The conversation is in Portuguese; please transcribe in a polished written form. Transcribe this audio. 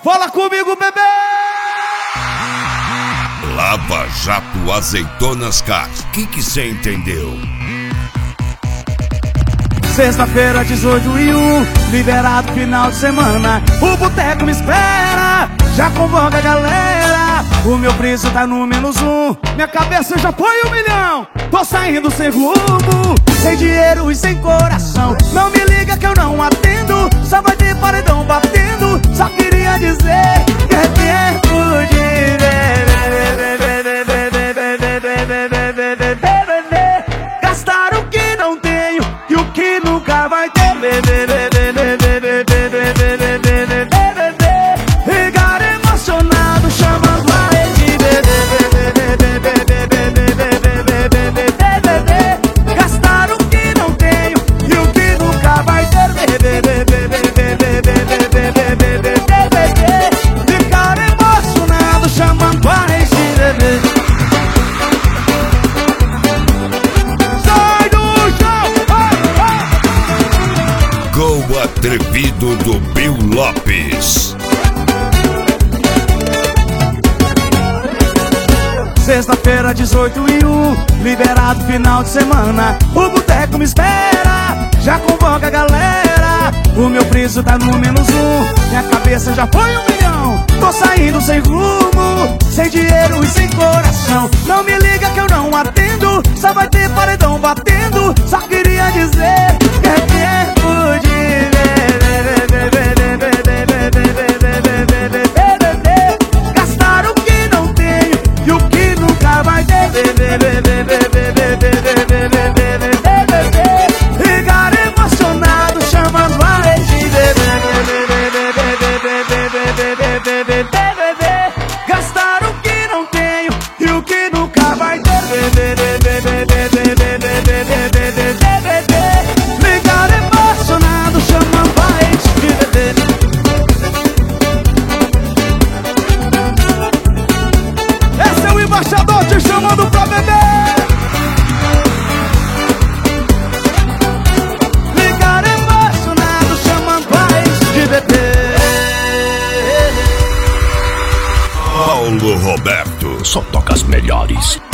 Fala comigo, bebê! Lava Jato Azeitonas Cars. Que cê entendeu? Sexta-feira, 18/1, liberado final de semana. O boteco me espera, já convoca a galera. O meu preço tá no -1, minha cabeça já foi 1 milhão. Tô saindo sem rumo, sem dinheiro e sem coração. Não me liga que eu não atendo, só vai ter paredão batendo. Só queria dizer que é tempo de gastar o que não tenho e o que nunca vai ter. Ficar emocionado chamando a rede. Gastar o que não tenho e o que nunca vai ter. Ficar emocionado chamando a rede. Gol atrevido do Bill Lopes. Sexta-feira, 18/1, liberado final de semana. O boteco me espera, já convoca a galera. O meu preço tá no -1, minha cabeça já foi 1 milhão. Tô saindo sem rumo, sem dinheiro e sem coração. Não me liga que eu não atendo, só vai ter paredão batendo. Só queria dizer que é tempo de gastar o que não tenho e o que nunca vai ter. Ficar emocionado chamando a rede. Gastar o que não tenho e o que nunca vai ter. Ficar emocionado chamando a rede. Esse é o embaixador te chamando pra beber. Ficar emocionado chamando a rede de beber. Paulo Roberto. Só toca as melhores.